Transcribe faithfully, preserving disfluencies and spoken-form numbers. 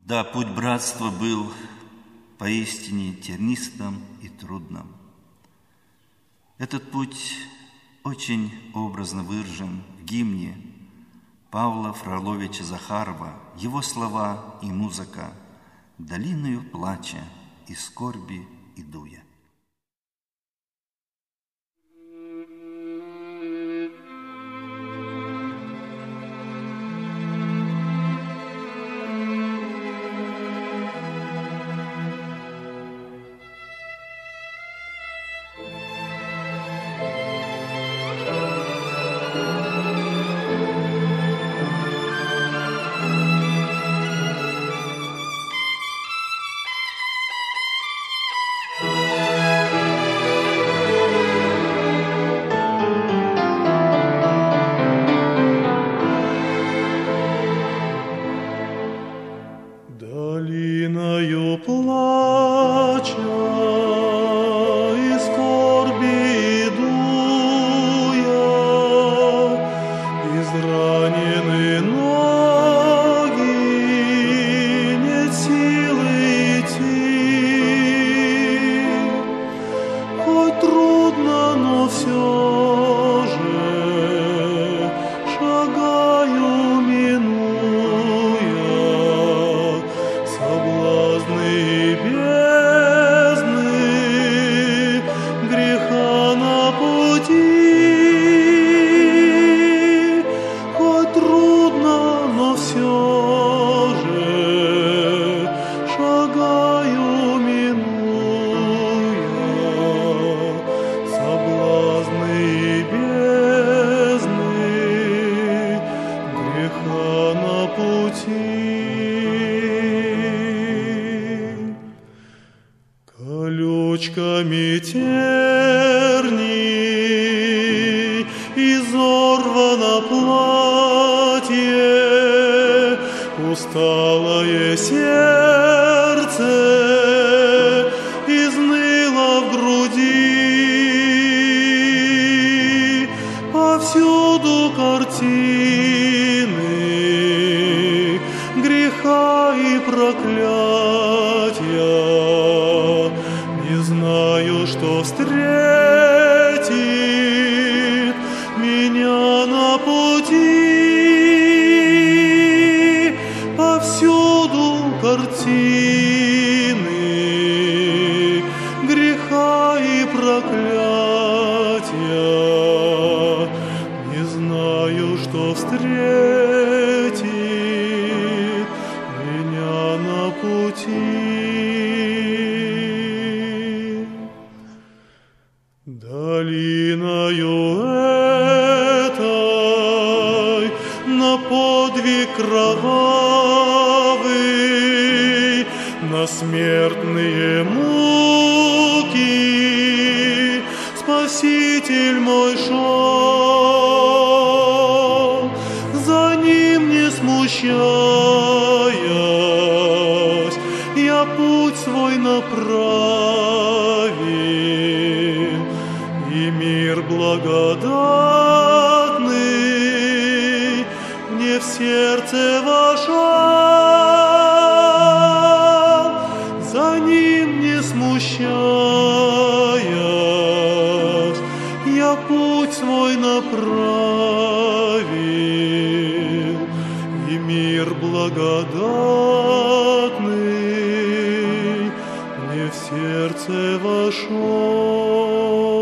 Да, путь братства был поистине тернистым и трудным. Этот путь очень образно выражен в гимне Павла Фроловича Захарова, его слова и музыка «Долиною плача и скорби иду я». Долиною плача и скорби иду я, изранены ноги, нет силы идти. Хоть трудно, но все же шагаю, минуя соблазны бездны, греха на пути. Хоть трудно, но все же шагаю, минуя соблазны бездны, греха на пути. Колючками терний изорвано платье, усталое сердце изныло в груди. Повсюду картины греха и проклятия. Не знаю, что встретит меня на пути. Повсюду картины греха и проклятия. Не знаю, что встретит меня на пути. Долиною этой на подвиг кровавый, на смертные муки Спаситель мой шел, за ним не смущаясь, я путь свой направил. И мир благодатный мне в сердце вошел, за ним не смущаясь, я путь свой направил. И мир благодатный мне в сердце вошел. Мне в сердце вошел.